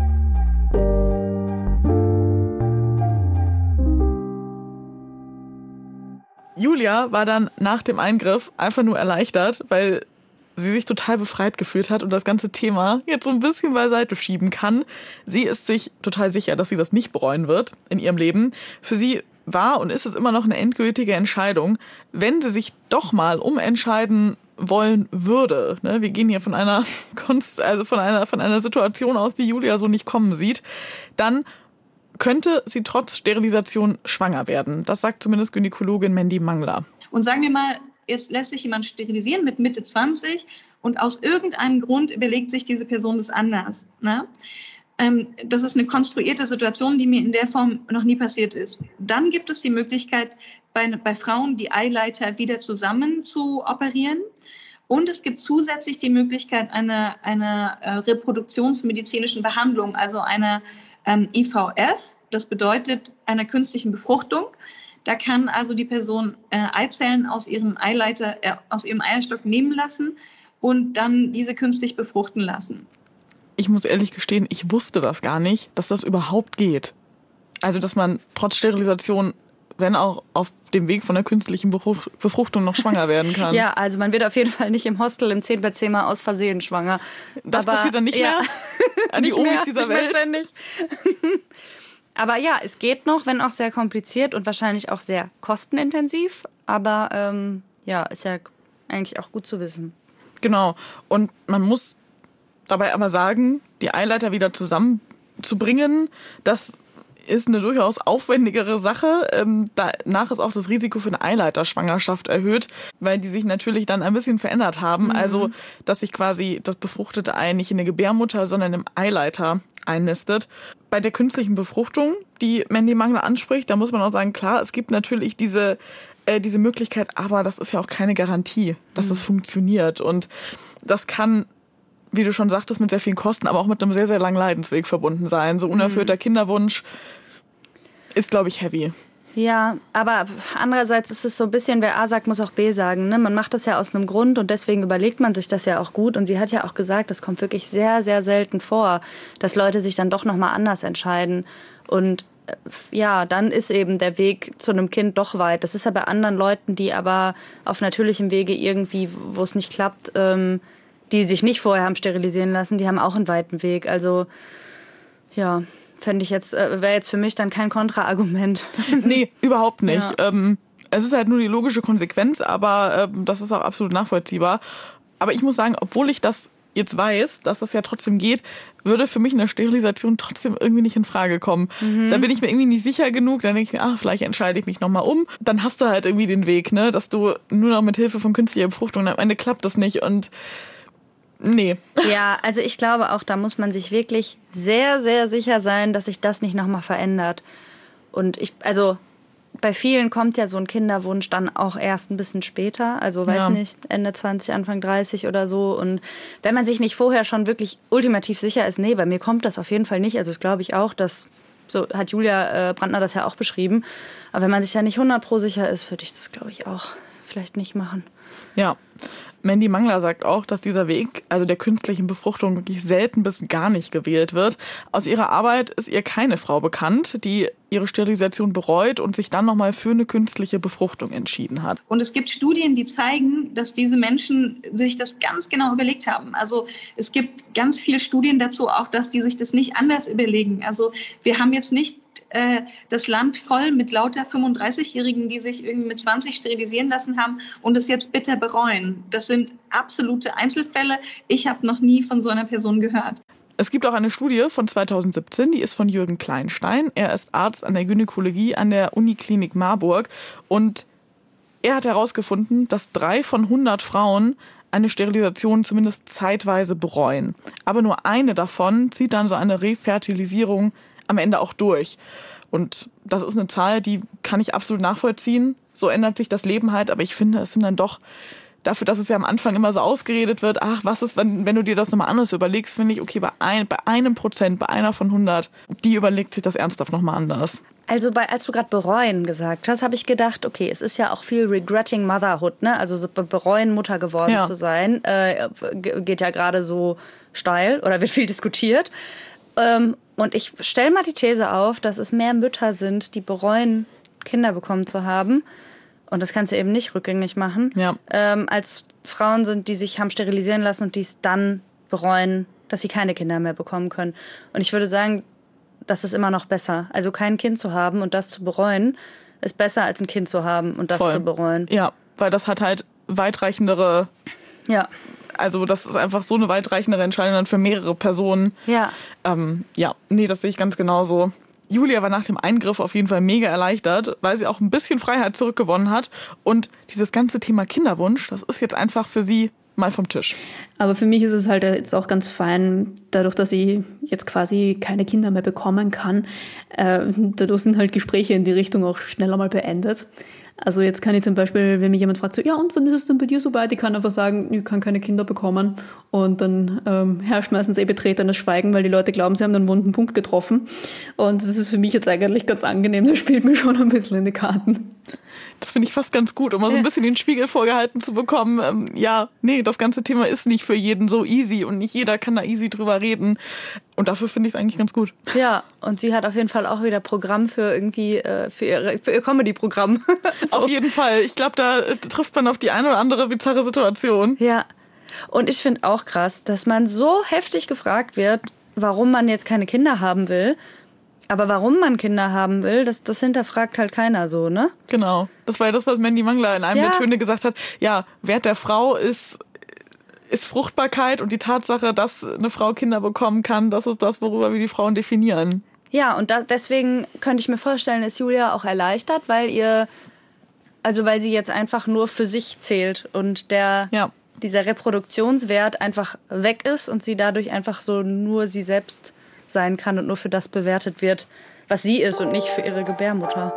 Julia war dann nach dem Eingriff einfach nur erleichtert, weil sie sich total befreit gefühlt hat und das ganze Thema jetzt so ein bisschen beiseite schieben kann. Sie ist sich total sicher, dass sie das nicht bereuen wird in ihrem Leben. Für sie war und ist es immer noch eine endgültige Entscheidung, wenn sie sich doch mal umentscheiden wollen würde. Ne? Wir gehen hier von einer, Konst, also von einer, von einer Situation aus, die Julia so nicht kommen sieht, dann könnte sie trotz Sterilisation schwanger werden. Das sagt zumindest Gynäkologin Mandy Mangler. Und sagen wir mal, es lässt sich jemand sterilisieren mit Mitte zwanzig und aus irgendeinem Grund überlegt sich diese Person das anders. Ne? Ähm, das ist eine konstruierte Situation, die mir in der Form noch nie passiert ist. Dann gibt es die Möglichkeit, bei, bei Frauen die Eileiter wieder zusammen zu operieren. Und es gibt zusätzlich die Möglichkeit einer, einer äh, reproduktionsmedizinischen Behandlung, also einer ähm, I V F, das bedeutet einer künstlichen Befruchtung. Da kann also die Person äh, Eizellen aus ihrem Eileiter, äh, aus ihrem Eierstock nehmen lassen und dann diese künstlich befruchten lassen. Ich muss ehrlich gestehen, ich wusste das gar nicht, dass das überhaupt geht. Also, dass man trotz Sterilisation, wenn auch auf dem Weg von der künstlichen Befruchtung noch schwanger werden kann. Ja, also man wird auf jeden Fall nicht im Hostel im zehn bei zehn Mal aus Versehen schwanger. Das Aber, passiert dann nicht ja, mehr an die nicht Omis mehr, dieser nicht Welt. Mehr ständig. Aber ja, es geht noch, wenn auch sehr kompliziert und wahrscheinlich auch sehr kostenintensiv. Aber ähm, ja, ist ja eigentlich auch gut zu wissen. Genau. Und man muss dabei aber sagen, die Eileiter wieder zusammenzubringen, das ist eine durchaus aufwendigere Sache. Ähm, danach ist auch das Risiko für eine Eileiterschwangerschaft erhöht, weil die sich natürlich dann ein bisschen verändert haben. Mhm. Also, dass sich quasi das befruchtete Ei nicht in der Gebärmutter, sondern im Eileiter einnistet. Bei der künstlichen Befruchtung, die Mandy Mangler anspricht, da muss man auch sagen, klar, es gibt natürlich diese, äh, diese Möglichkeit, aber das ist ja auch keine Garantie, dass es mhm. funktioniert. Und das kann, wie du schon sagtest, mit sehr vielen Kosten, aber auch mit einem sehr, sehr langen Leidensweg verbunden sein. So unerfüllter mhm. Kinderwunsch ist, glaube ich, heavy. Ja, aber andererseits ist es so ein bisschen, wer A sagt, muss auch B sagen. Ne? Man macht das ja aus einem Grund und deswegen überlegt man sich das ja auch gut. Und sie hat ja auch gesagt, das kommt wirklich sehr, sehr selten vor, dass Leute sich dann doch nochmal anders entscheiden. Und ja, dann ist eben der Weg zu einem Kind doch weit. Das ist ja bei anderen Leuten, die aber auf natürlichem Wege irgendwie, wo es nicht klappt, ähm, die sich nicht vorher haben sterilisieren lassen, die haben auch einen weiten Weg. Also ja, fände ich jetzt, äh, wäre jetzt für mich dann kein Kontraargument. Nee, überhaupt nicht. Ja. Ähm, es ist halt nur die logische Konsequenz, aber ähm, das ist auch absolut nachvollziehbar. Aber ich muss sagen, obwohl ich das jetzt weiß, dass das ja trotzdem geht, würde für mich eine Sterilisation trotzdem irgendwie nicht in Frage kommen. Mhm. Da bin ich mir irgendwie nicht sicher genug. Dann denke ich mir, ach, vielleicht entscheide ich mich nochmal um. Dann hast du halt irgendwie den Weg, ne, dass du nur noch mit Hilfe von künstlicher Befruchtung, am Ende klappt das nicht und nee. Ja, also ich glaube auch, da muss man sich wirklich sehr, sehr sicher sein, dass sich das nicht nochmal verändert. Und ich, also bei vielen kommt ja so ein Kinderwunsch dann auch erst ein bisschen später. Also weiß ja. nicht, Ende zwanzig, Anfang dreißig oder so. Und wenn man sich nicht vorher schon wirklich ultimativ sicher ist, nee, bei mir kommt das auf jeden Fall nicht. Also das glaube ich auch, dass, so hat Julia äh, Brandner das ja auch beschrieben. Aber wenn man sich da nicht hundert Pro sicher ist, würde ich das, glaube ich, auch vielleicht nicht machen. Ja. Mandy Mangler sagt auch, dass dieser Weg, also der künstlichen Befruchtung, wirklich selten bis gar nicht gewählt wird. Aus ihrer Arbeit ist ihr keine Frau bekannt, die ihre Sterilisation bereut und sich dann nochmal für eine künstliche Befruchtung entschieden hat. Und es gibt Studien, die zeigen, dass diese Menschen sich das ganz genau überlegt haben. Also es gibt ganz viele Studien dazu auch, dass die sich das nicht anders überlegen. Also wir haben jetzt nicht äh, das Land voll mit lauter fünfunddreißigjährigen, die sich irgendwie mit zwanzig sterilisieren lassen haben und es jetzt bitter bereuen. Das sind absolute Einzelfälle. Ich habe noch nie von so einer Person gehört. Es gibt auch eine Studie von zweitausendsiebzehn, die ist von Jürgen Kleinstein. Er ist Arzt an der Gynäkologie an der Uniklinik Marburg und er hat herausgefunden, dass drei von hundert Frauen eine Sterilisation zumindest zeitweise bereuen. Aber nur eine davon zieht dann so eine Refertilisierung am Ende auch durch. Und das ist eine Zahl, die kann ich absolut nachvollziehen. So ändert sich das Leben halt, aber ich finde, es sind dann doch dafür, dass es ja am Anfang immer so ausgeredet wird, ach, was ist, wenn, wenn du dir das nochmal anders überlegst, finde ich, okay, bei, ein, bei einem Prozent, bei einer von hundert, die überlegt sich das ernsthaft nochmal anders. Also bei, als du gerade bereuen gesagt hast, habe ich gedacht, okay, es ist ja auch viel regretting motherhood, ne? Also so bereuen, Mutter geworden ja. zu sein, äh, geht ja gerade so steil oder wird viel diskutiert. Ähm, und ich stelle mal die These auf, dass es mehr Mütter sind, die bereuen, Kinder bekommen zu haben. Und das kannst du eben nicht rückgängig machen, ja. ähm, als Frauen sind, die sich haben sterilisieren lassen und die es dann bereuen, dass sie keine Kinder mehr bekommen können. Und ich würde sagen, das ist immer noch besser. Also kein Kind zu haben und das zu bereuen, ist besser, als ein Kind zu haben und das Voll. zu bereuen. Ja, weil das hat halt weitreichendere... Ja. Also das ist einfach so eine weitreichendere Entscheidung dann für mehrere Personen. Ja. Ähm, ja, nee, das sehe ich ganz genauso. Julia war nach dem Eingriff auf jeden Fall mega erleichtert, weil sie auch ein bisschen Freiheit zurückgewonnen hat. Und dieses ganze Thema Kinderwunsch, das ist jetzt einfach für sie mal vom Tisch. Aber für mich ist es halt jetzt auch ganz fein, dadurch, dass ich jetzt quasi keine Kinder mehr bekommen kann. Äh, dadurch sind halt Gespräche in die Richtung auch schneller mal beendet. Also jetzt kann ich zum Beispiel, wenn mich jemand fragt, so, ja, und wann ist es denn bei dir so weit? Ich kann einfach sagen, ich kann keine Kinder bekommen. Und dann ähm, herrscht meistens eh betretenes Schweigen, weil die Leute glauben, sie haben einen wunden Punkt getroffen. Und das ist für mich jetzt eigentlich ganz angenehm. Das spielt mir schon ein bisschen in die Karten. Das finde ich fast ganz gut, um mal so ein bisschen den Spiegel vorgehalten zu bekommen. Ähm, ja, nee, das ganze Thema ist nicht für jeden so easy und nicht jeder kann da easy drüber reden. Und dafür finde ich es eigentlich ganz gut. Ja, und sie hat auf jeden Fall auch wieder Programm für irgendwie, äh, für, ihre, für ihr Comedy-Programm. So. Auf jeden Fall. Ich glaube, da äh, trifft man auf die eine oder andere bizarre Situation. Ja, und ich finde auch krass, dass man so heftig gefragt wird, warum man jetzt keine Kinder haben will. Aber warum man Kinder haben will, das, das hinterfragt halt keiner so, ne? Genau. Das war ja das, was Mandy Mangler in einem Ja. der Töne gesagt hat. Ja, Wert der Frau ist, ist Fruchtbarkeit und die Tatsache, dass eine Frau Kinder bekommen kann, das ist das, worüber wir die Frauen definieren. Ja, und da, deswegen könnte ich mir vorstellen, ist Julia auch erleichtert, weil ihr, also weil sie jetzt einfach nur für sich zählt und der, Ja. dieser Reproduktionswert einfach weg ist und sie dadurch einfach so nur sie selbst sein kann und nur für das bewertet wird, was sie ist und nicht für ihre Gebärmutter.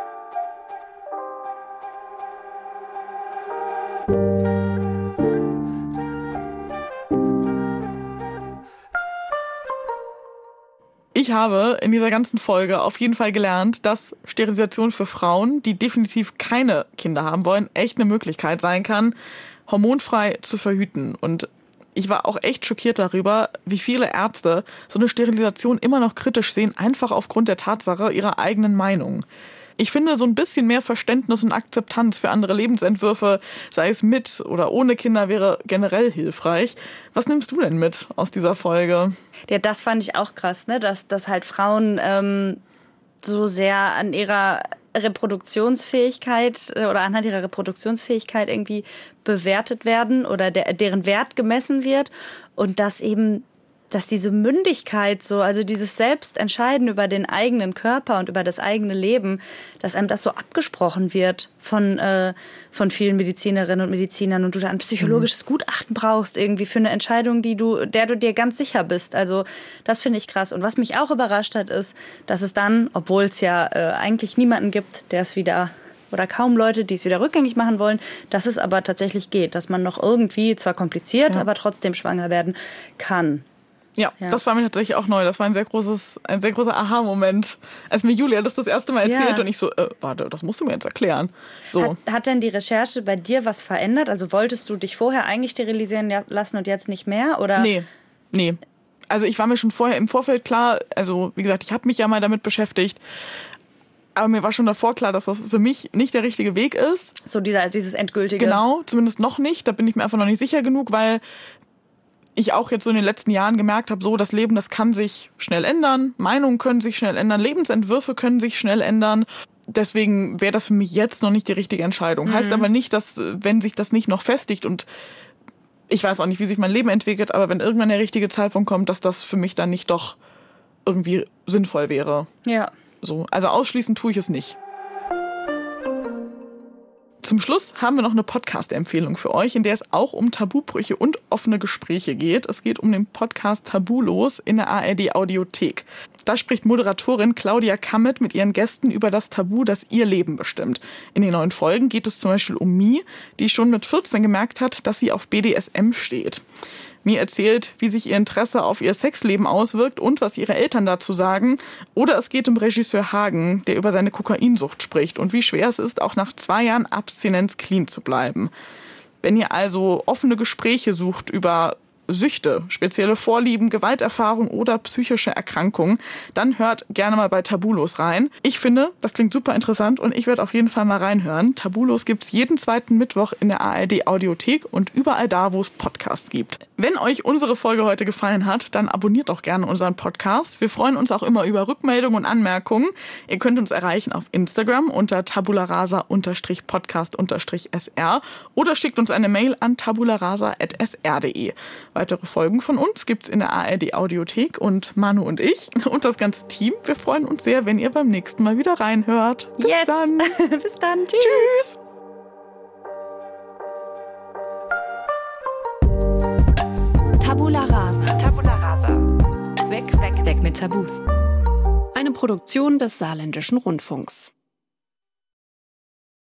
Ich habe in dieser ganzen Folge auf jeden Fall gelernt, dass Sterilisation für Frauen, die definitiv keine Kinder haben wollen, echt eine Möglichkeit sein kann, hormonfrei zu verhüten. Und ich war auch echt schockiert darüber, wie viele Ärzte so eine Sterilisation immer noch kritisch sehen, einfach aufgrund der Tatsache ihrer eigenen Meinung. Ich finde, so ein bisschen mehr Verständnis und Akzeptanz für andere Lebensentwürfe, sei es mit oder ohne Kinder, wäre generell hilfreich. Was nimmst du denn mit aus dieser Folge? Ja, das fand ich auch krass, ne? dass, dass halt Frauen ähm, so sehr an ihrer Reproduktionsfähigkeit oder anhand ihrer Reproduktionsfähigkeit irgendwie bewertet werden oder der, deren Wert gemessen wird und dass eben, dass diese Mündigkeit so, also dieses Selbstentscheiden über den eigenen Körper und über das eigene Leben, dass einem das so abgesprochen wird von, äh, von vielen Medizinerinnen und Medizinern und du da ein psychologisches Gutachten brauchst irgendwie für eine Entscheidung, die du, der du dir ganz sicher bist. Also das finde ich krass. Und was mich auch überrascht hat, ist, dass es dann, obwohl es ja äh, eigentlich niemanden gibt, der es wieder oder kaum Leute, die es wieder rückgängig machen wollen, dass es aber tatsächlich geht, dass man noch irgendwie, zwar kompliziert, ja. aber trotzdem schwanger werden kann. Ja, Ja, das war mir tatsächlich auch neu. Das war ein sehr großes, ein sehr großer Aha-Moment, als mir Julia das das erste Mal erzählt Ja. und ich so, äh, warte, das musst du mir jetzt erklären. So. Hat, hat denn die Recherche bei dir was verändert? Also wolltest du dich vorher eigentlich sterilisieren lassen und jetzt nicht mehr? Oder? Nee, nee. Also ich war mir schon vorher im Vorfeld klar, also wie gesagt, ich habe mich ja mal damit beschäftigt, aber mir war schon davor klar, dass das für mich nicht der richtige Weg ist. So dieser, dieses endgültige. Genau, zumindest noch nicht. Da bin ich mir einfach noch nicht sicher genug, weil ich auch jetzt so in den letzten Jahren gemerkt habe, so das Leben, das kann sich schnell ändern, Meinungen können sich schnell ändern, Lebensentwürfe können sich schnell ändern. Deswegen wäre das für mich jetzt noch nicht die richtige Entscheidung. Mhm. Heißt aber nicht, dass, wenn sich das nicht noch festigt und ich weiß auch nicht, wie sich mein Leben entwickelt, aber wenn irgendwann der richtige Zeitpunkt kommt, dass das für mich dann nicht doch irgendwie sinnvoll wäre. Ja. So, also ausschließen tue ich es nicht. Zum Schluss haben wir noch eine Podcast-Empfehlung für euch, in der es auch um Tabubrüche und offene Gespräche geht. Es geht um den Podcast Tabulos in der A R D-Audiothek. Da spricht Moderatorin Claudia Kammet mit ihren Gästen über das Tabu, das ihr Leben bestimmt. In den neuen Folgen geht es zum Beispiel um Mi, die schon mit vierzehn gemerkt hat, dass sie auf B D S M steht. Mi erzählt, wie sich ihr Interesse auf ihr Sexleben auswirkt und was ihre Eltern dazu sagen. Oder es geht um Regisseur Hagen, der über seine Kokainsucht spricht und wie schwer es ist, auch nach zwei Jahren Abstinenz clean zu bleiben. Wenn ihr also offene Gespräche sucht über Süchte, spezielle Vorlieben, Gewalterfahrung oder psychische Erkrankungen, dann hört gerne mal bei Tabulos rein. Ich finde, das klingt super interessant und ich werde auf jeden Fall mal reinhören. Tabulos gibt's jeden zweiten Mittwoch in der A R D Audiothek und überall da, wo es Podcasts gibt. Wenn euch unsere Folge heute gefallen hat, dann abonniert doch gerne unseren Podcast. Wir freuen uns auch immer über Rückmeldungen und Anmerkungen. Ihr könnt uns erreichen auf Instagram unter tabularasa-podcast-sr oder schickt uns eine Mail an tabularasa at s r punkt d e. Weitere Folgen von uns gibt's in der A R D Audiothek und Manu und ich und das ganze Team. Wir freuen uns sehr, wenn ihr beim nächsten Mal wieder reinhört. Bis yes. dann. Bis dann. Tschüss. Tschüss. Tabula Rasa. Tabula Rasa. Weg, weg, weg mit Tabus. Eine Produktion des Saarländischen Rundfunks.